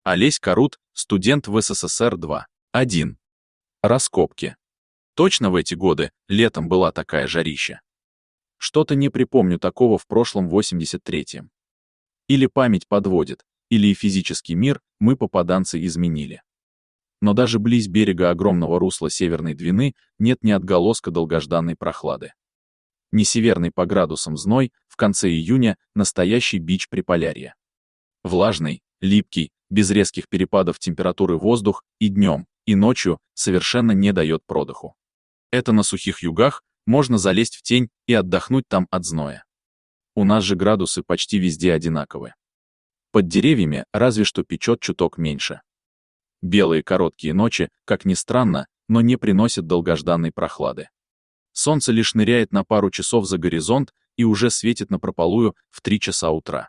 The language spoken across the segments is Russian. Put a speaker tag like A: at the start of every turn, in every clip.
A: Олесь Карут, студент в СССР-2. 1. Раскопки. Точно в эти годы, летом была такая жарища. Что-то не припомню такого в прошлом 83-м. Или память подводит, или и физический мир мы, попаданцы, изменили. Но даже близ берега огромного русла Северной Двины нет ни отголоска долгожданной прохлады. Ни северный по градусам зной, в конце июня настоящий бич Приполярья. Влажный, липкий, без резких перепадов температуры воздух и днем, и ночью совершенно не дает продыху. Это на сухих югах можно залезть в тень и отдохнуть там от зноя. У нас же градусы почти везде одинаковые. Под деревьями разве что печет чуток меньше. Белые короткие ночи, как ни странно, но не приносят долгожданной прохлады. Солнце лишь ныряет на пару часов за горизонт и уже светит напропалую в 3 часа утра.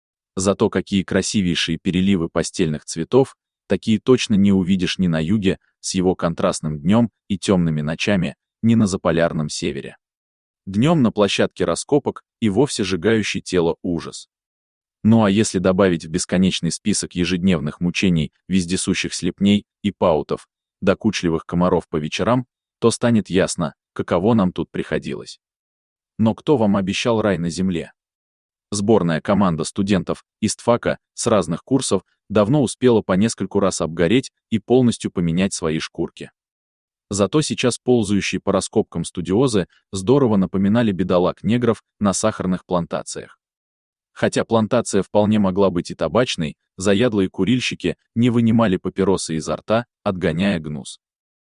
A: Зато какие красивейшие переливы постельных цветов, такие точно не увидишь ни на юге с его контрастным днем и темными ночами, ни на заполярном севере. Днем на площадке раскопок и вовсе сжигающий тело ужас. Ну а если добавить в бесконечный список ежедневных мучений вездесущих слепней и паутов, докучливых комаров по вечерам, то станет ясно, каково нам тут приходилось. Но кто вам обещал рай на земле? Сборная команда студентов ИСТФАКа с разных курсов давно успела по нескольку раз обгореть и полностью поменять свои шкурки. Зато сейчас ползающие по раскопкам студиозы здорово напоминали бедолаг-негров на сахарных плантациях. Хотя плантация вполне могла быть и табачной, заядлые курильщики не вынимали папиросы изо рта, отгоняя гнус.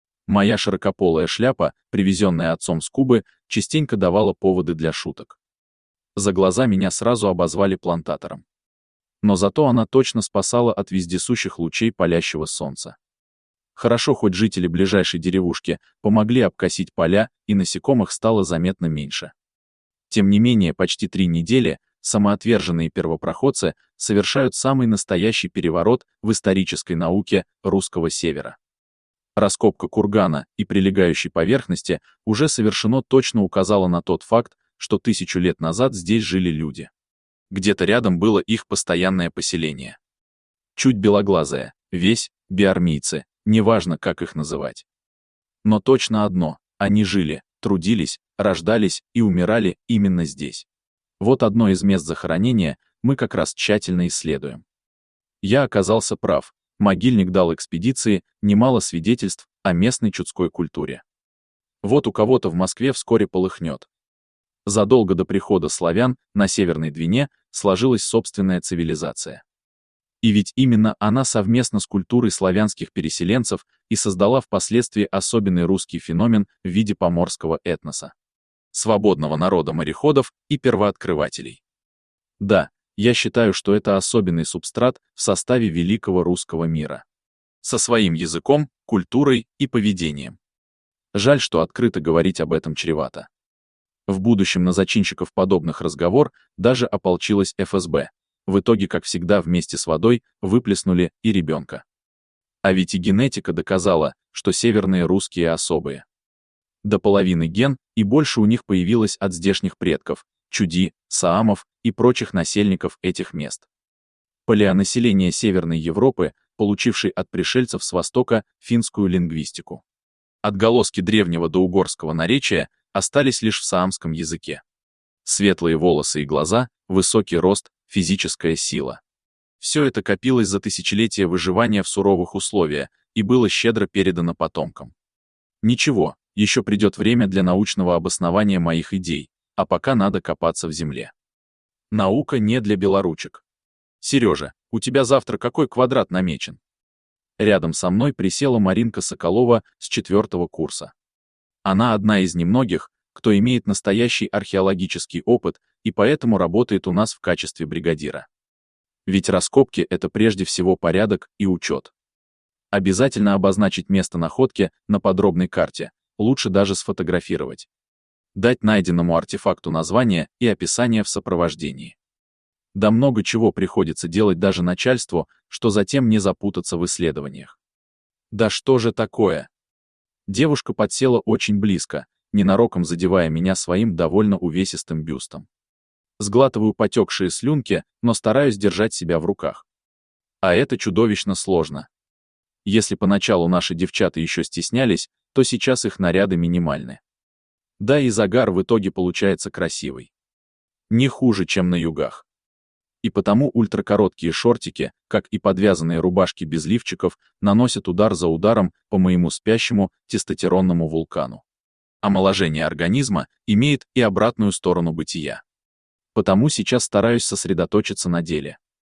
A: Моя широкополая шляпа, привезенная отцом с Кубы, частенько давала поводы для шуток. За глаза меня сразу обозвали плантатором. Но зато она точно спасала от вездесущих лучей палящего солнца. Хорошо, хоть жители ближайшей деревушки помогли обкосить поля, и насекомых стало заметно меньше. Тем не менее, почти 3 недели самоотверженные первопроходцы совершают самый настоящий переворот в исторической науке русского севера. Раскопка кургана и прилегающей поверхности уже совершено точно указала на тот факт, что 1000 лет назад здесь жили люди. Где-то рядом было их постоянное поселение. Чуть белоглазая, весь, биармийцы, неважно, как их называть. Но точно одно, они жили, трудились, рождались и умирали именно здесь. Вот одно из мест захоронения мы как раз тщательно исследуем. Я оказался прав, могильник дал экспедиции немало свидетельств о местной чудской культуре. Вот у кого-то в Москве вскоре полыхнет. Задолго до прихода славян на Северной Двине сложилась собственная цивилизация. И ведь именно она совместно с культурой славянских переселенцев и создала впоследствии особенный русский феномен в виде поморского этноса. Свободного народа мореходов и первооткрывателей. Да, я считаю, что это особенный субстрат в составе великого русского мира. Со своим языком, культурой и поведением. Жаль, что открыто говорить об этом чревато. В будущем на зачинщиков подобных разговор даже ополчилась ФСБ. В итоге, как всегда, вместе с водой выплеснули и ребенка. А ведь и генетика доказала, что северные русские особые. До половины ген, и больше у них появилось от здешних предков, чуди, саамов и прочих насельников этих мест. Палеонаселение Северной Европы, получившей от пришельцев с Востока финскую лингвистику. Отголоски древнего доугорского наречия остались лишь в саамском языке. Светлые волосы и глаза, высокий рост, физическая сила. Все это копилось за тысячелетия выживания в суровых условиях и было щедро передано потомкам. Ничего, еще придет время для научного обоснования моих идей, а пока надо копаться в земле. Наука не для белоручек. Сережа, у тебя завтра какой квадрат намечен? Рядом со мной присела Маринка Соколова с 4-го курса. Она одна из немногих, кто имеет настоящий археологический опыт и поэтому работает у нас в качестве бригадира. Ведь раскопки — это прежде всего порядок и учет. Обязательно обозначить место находки на подробной карте, лучше даже сфотографировать. Дать найденному артефакту название и описание в сопровождении. Да много чего приходится делать даже начальству, что затем не запутаться в исследованиях. Да что же такое? Девушка подсела очень близко, ненароком задевая меня своим довольно увесистым бюстом. Сглатываю потекшие слюнки, но стараюсь держать себя в руках. А это чудовищно сложно. Если поначалу наши девчата еще стеснялись, то сейчас их наряды минимальны. Да и загар в итоге получается красивый. Не хуже, чем на югах. И потому ультракороткие шортики, как и подвязанные рубашки без лифчиков, наносят удар за ударом по моему спящему тестостеронному вулкану. Омоложение организма имеет и обратную сторону бытия. Потому сейчас стараюсь сосредоточиться на деле.